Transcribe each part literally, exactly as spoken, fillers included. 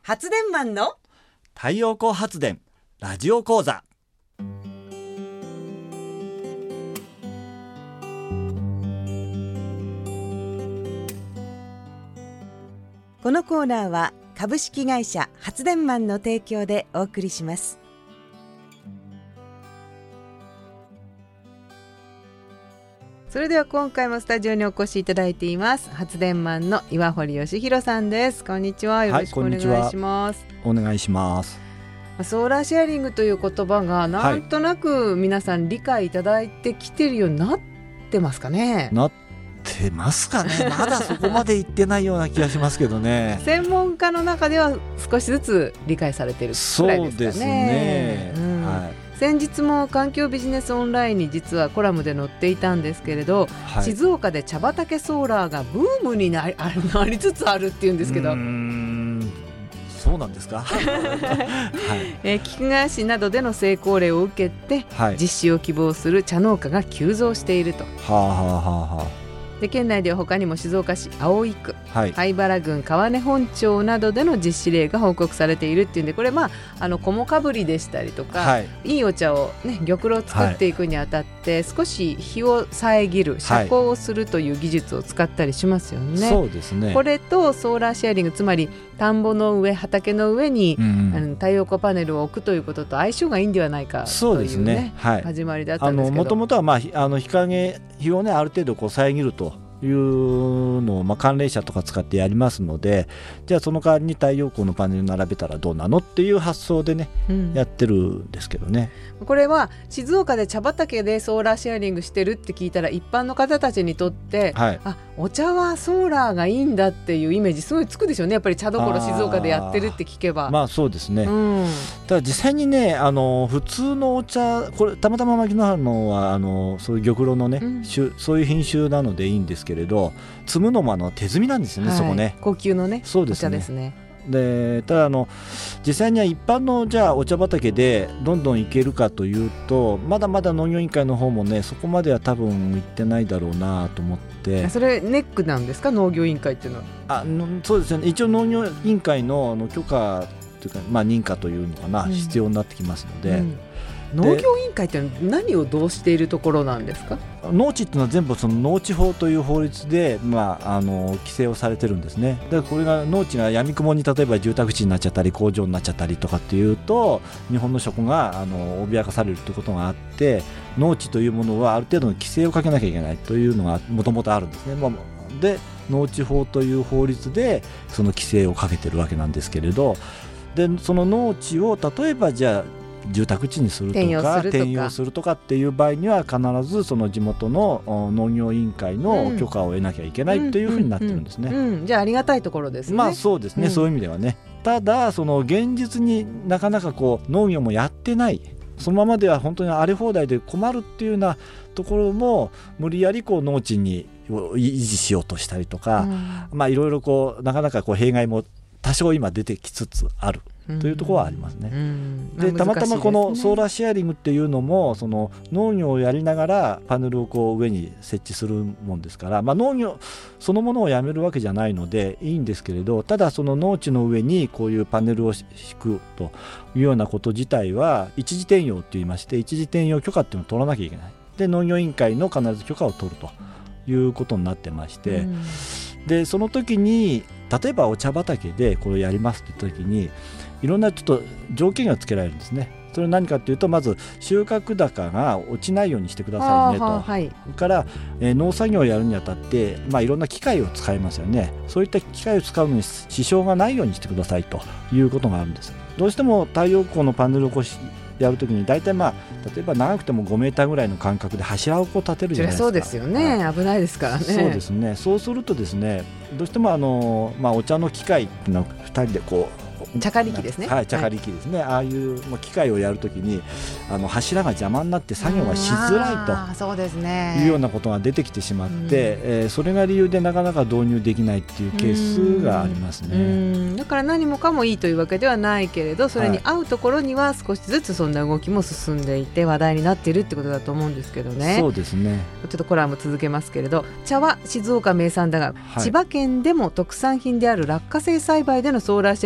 発電マンの太陽光発電ラジオ講座。 このコーナーは株式会社発電マンの提供でお送りします。それでは今回もスタジオにお越しいただいています発電マンの岩堀義弘さんです。こんにちは、よろしくお願いします。 お願いします。 ソーラーシェアリングという言葉がなんとなく皆さん理解いただいてきてるようになってますかね。 なってますかね。まだそこまでいってないような気がしますけどね。 専門家の中では少しずつ理解されているくらいですかね。 そうですね、うんはい、 先日も環境ビジネスオンラインに実はコラムで載っていたんですけれど、はい、静岡で茶畑ソーラーがブームにな り, なりつつあるっていうんですけど、うーんそうなんですか、はいえー、菊川市などでの成功例を受けて、はい、実施を希望する茶農家が急増していると。はあはあはあはあで県内では他にも静岡市葵区、はい、灰原郡川根本町などでの実施例が報告されているっていうんで、これまああの菰かぶりでしたりとか、はい、いいお茶を、ね、玉露を作っていくにあたって、はい、少し日を遮る遮光をするという技術を使ったりしますよね、はい、そうですね。これとソーラーシェアリング、つまり田んぼの上畑の上に、うん、あの太陽光パネルを置くということと相性がいいんではないかという、ね、そうですね、はい、始まりだったんですけど、 もともとは、まあ、あの日陰日を、ね、ある程度こう遮るというのを、まあ、寒冷車とか使ってやりますので、じゃあその代わりに太陽光のパネル並べたらどうなのっていう発想でね、うん、やってるんですけどね。 これは静岡で茶畑でソーラーシェアリングしてるって聞いたら一般の方たちにとって、はい、あお茶はソーラーがいいんだっていうイメージすごいつくでしょうね。やっぱり茶どころ静岡でやってるって聞けば。 まあそうですね、うん、ただ実際にね、あの普通のお茶、これたまたま牧野原のはあのそういう玉露のね、うん、そういう品種なのでいいんですけれど、摘むのもあの手摘みなんですよね、はい、そこね高級のね、そうですね、お茶ですね。 でただあの実際には一般のじゃあお茶畑でどんどんいけるかというと、まだまだ農業委員会の方もねそこまでは多分いってないだろうなと思って。 それネックなんですか、農業委員会っていうのは。 あのそうですね、一応農業委員会 の, の許可というか、まあ、認可というのかな、うん、必要になってきますので、うん農業委員会って何をどうしているところなんですか。 農地っていうのは全部その農地法という法律で、まあ、あの規制をされてるんですね。だからこれが農地が闇雲に例えば住宅地になっちゃったり工場になっちゃったりとかっていうと、日本の食があの脅かされるということがあって、農地というものはある程度の規制をかけなきゃいけないというのがもともとあるんですね。で農地法という法律でその規制をかけてるわけなんですけれど、でその農地を例えばじゃあ住宅地にするとか転用するとかっていう場合には必ずその地元の農業委員会の許可を得なきゃいけないというふうになってるんですね、うんうんうん、じゃあありがたいところですね。 まあそうですね、うん、そういう意味ではね。ただその現実になかなかこう農業もやってない、そのままでは本当に荒れ放題で困るっていうようなところも無理やりこう農地に維持しようとしたりとか、うん、まあいろいろこうなかなかこう弊害も多少今出てきつつあるというところはありますね、うんうんでたまたまこのソーラーシェアリングっていうのもその農業をやりながらパネルをこう上に設置するもんですから、まあ、農業そのものをやめるわけじゃないのでいいんですけれど、ただその農地の上にこういうパネルを敷くというようなこと自体は一時転用といいまして、一時転用許可っていうのを取らなきゃいけない。で農業委員会の必ず許可を取るということになってまして、うん、でその時に例えばお茶畑でこれをやりますって言った時にいろんなちょっと条件がつけられるんですね。それは何かというと、まず収穫高が落ちないようにしてくださいねと、はい、それから、えー、農作業をやるにあたって、まあ、いろんな機械を使いますよね。そういった機械を使うのに支障がないようにしてくださいということがあるんです。どうしても太陽光のパネルをこうやるときに大体まあ例えば長くてもごメーターぐらいの間隔で柱をこう立てるじゃないですか。 そうですよね、はい、危ないですからね。 そうですね。そうするとですね、どうしてもあの、まあ、お茶の機械っていうのはふたりでこう茶刈り機ですね。 はい、茶刈り機ですね、はい、ああいう機械をやるときにあの柱が邪魔になって作業がしづらいと、 あ、そうですね、 いうようなことが出てきてしまって、えー、それが理由でなかなか導入できないっていうケースがありますね。 うんだから何もかもいいというわけではないけれど、それに合うところには少しずつそんな動きも進んでいて話題になっているってことだと思うんですけどね。 そうですね。 ちょっとコラム続けますけれど、茶は静岡名産だが、はい、千葉県でも特産品である落花生栽培でのソーラーシェアリングが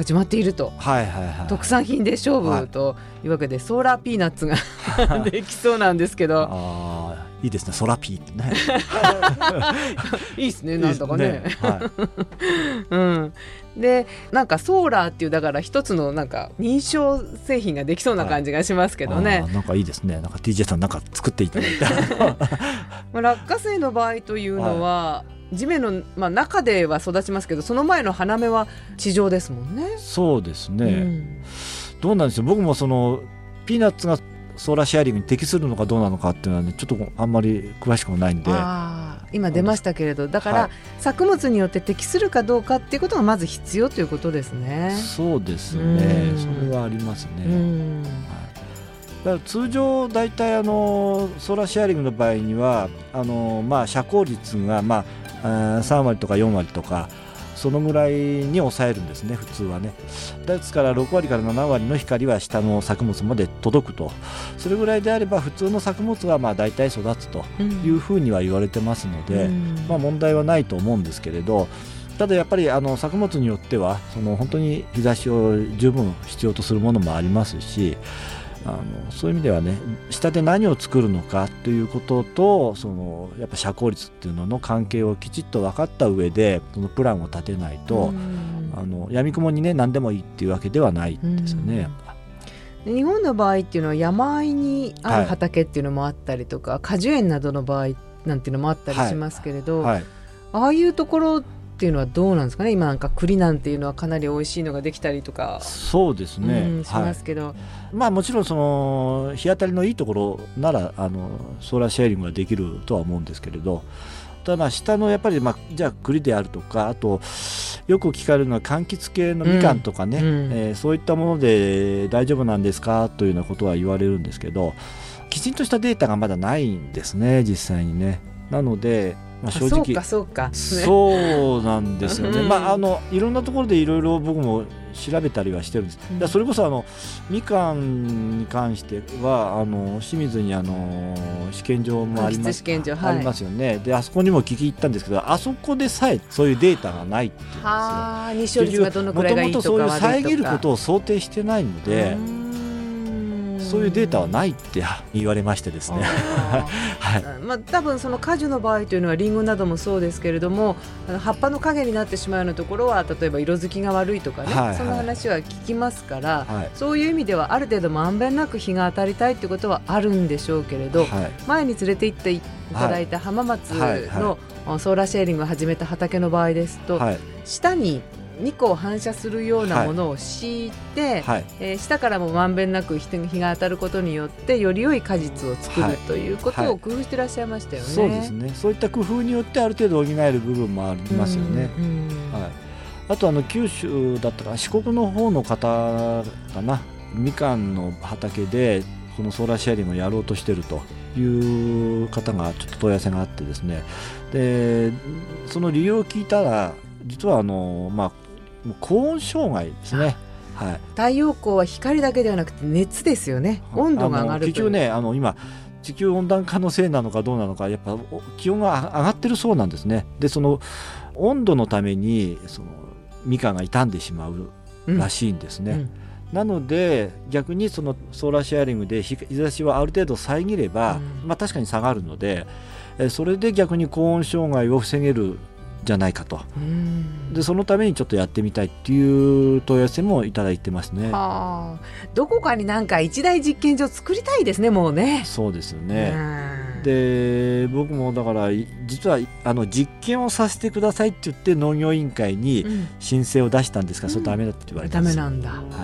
始まっていると、 はいはいはい、 特産品で勝負というわけで、はい、ソーラーピーナッツができそうなんですけどあいいですね、ソラピーってねいいですね、なんとかね、はいうん、でなんかソーラーっていうだから一つのなんか認証製品ができそうな感じがしますけどね、 はい、なんかいいですね、なんか ティージェー さんなんか作っていただいて落花生の場合というのは、はい、地面の、まあ、中では育ちますけど、その前の花芽は地上ですもんね。 そうですね、うん、どうなんでしょう、僕もそのピーナッツがソーラーシェアリングに適するのかどうなのかっていうのはね、ちょっとあんまり詳しくもないんで。 あ今出ましたけれど、だから、はい、作物によって適するかどうかっていうことがまず必要ということですね。 そうですね、それはありますね、うんだから通常だいたいあのソーラーシェアリングの場合にはあの、まあ、遮光率が、まあ、さんわりとかよんわりとかそのぐらいに抑えるんですね、普通はね。ですからろくわりからななわりの光は下の作物まで届くと、それぐらいであれば普通の作物はまあ大体育つというふうには言われてますので、うん、まあ、問題はないと思うんですけれど、ただやっぱりあの作物によってはその本当に日差しを十分必要とするものもありますし、あのそういう意味ではね、下で何を作るのかということと、そのやっぱ遮光率っていうのの関係をきちっと分かった上でそのプランを立てないと、あの闇雲にね何でもいいっていうわけではないんですよね、やっぱ。 日本の場合っていうのは山あいにある畑っていうのもあったりとか、はい、果樹園などの場合なんていうのもあったりしますけれど、はいはい、ああいうところっていうのはどうなんですかね。今なんか栗なんていうのはかなり美味しいのができたりとかそうですね、 うん、しますけど、はい、 まあもちろんその日当たりのいいところならあのソーラーシェアリングができるとは思うんですけれど、ただまあ下のやっぱり、まあ、じゃあ栗であるとか、あとよく聞かれるのは柑橘系のみかんとかね、うんうんえー、そういったもので大丈夫なんですかというようなことは言われるんですけど、きちんとしたデータがまだないんですね、実際にね。なのでまあ、正直そうかそうかそうなんですよね、うんまあ、あのいろんなところでいろいろ僕も調べたりはしてるんです、うん、だそれこそあのみかんに関してはあの清水にあの試験場もあります、 試験場、はい、 ありますよね。であそこにも聞き入ったんですけど、あそこでさえそういうデータがないっていうんですよ。 は日照率がどのくらいがいいとか悪いとか、 もともとそういう遮ることを想定してないので、そういうデータはないって言われましてですねはいまあ、多分その果樹の場合というのはリンゴなどもそうですけれども、あの葉っぱの影になってしまうようなところは例えば色づきが悪いとかね、はいはい、そんな話は聞きますから、はい、そういう意味ではある程度まんべんなく日が当たりたいということはあるんでしょうけれど、はい、前に連れて行っていただいた浜松のソーラーシェアリングを始めた畑の場合ですと、はい、下に日光を反射するようなものを敷いて、はいえー、下からもまんべんなく日が当たることによってより良い果実を作る、はい、ということを工夫していらっしゃいましたよね、はい、 そうですね。そういった工夫によってある程度補える部分もありますよね、うんうんはい、あとあの九州だったか四国の方の方かな、みかんの畑でこのソーラーシェアリングをやろうとしているという方がちょっと問い合わせがあってですね、でその理由を聞いたら実はあの、まあ高温障害ですね、はい、 太陽光は光だけではなくて熱ですよね。温度が上がるという。 結局ねあの今地球温暖化のせいなのかどうなのか、やっぱ気温が上がってるそうなんですね。でその温度のためにそのみかんが傷んでしまうらしいんですね、うんうん、なので逆にそのソーラーシェアリングで日差しはある程度遮れば、うんまあ、確かに下がるのでそれで逆に高温障害を防げるじゃないかと。でそのためにちょっとやってみたいっていう問い合わせもいただいてますね。 はあ、どこかになんか一大実験場作りたいですね、もうね。 そうですよね。で僕もだから実はあの実験をさせてくださいって言って農業委員会に申請を出したんですが、うん、それダメだって言われたんですよ、 うん、ダメなんだ、 はい、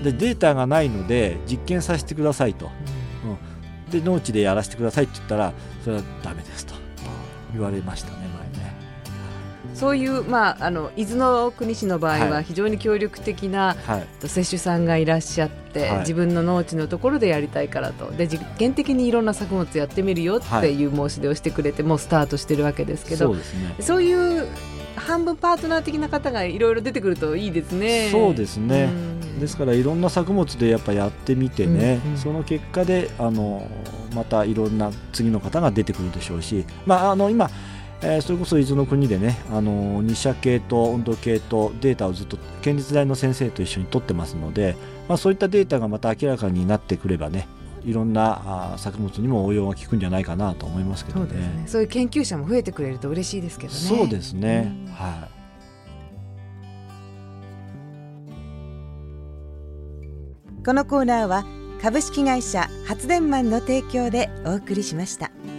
でデータがないので実験させてくださいと、うんうん、で農地でやらせてくださいって言ったらそれはダメですと言われましたね、前ね。 そういう、まあ、あの伊豆の国市の場合は非常に協力的な、はい、接種さんがいらっしゃって、はい、自分の農地のところでやりたいからと、で実験的にいろんな作物やってみるよっていう申し出をしてくれて、はい、もうスタートしてるわけですけど、そうですね、そういう半分パートナー的な方がいろいろ出てくるといいですね。 そうですね、うん、ですからいろんな作物でやっぱやってみてね、うんうん、その結果であのまたいろんな次の方が出てくるでしょうし、まあ、あの今えー、それこそ伊豆の国でね、あの日射系と温度計とデータをずっと県立大の先生と一緒に取ってますので、まあ、そういったデータがまた明らかになってくればね、いろんなあ作物にも応用が効くんじゃないかなと思いますけどね。 そうですね。そういう研究者も増えてくれると嬉しいですけどね。 そうですね、はい。 このコーナーは株式会社発電マンの提供でお送りしました。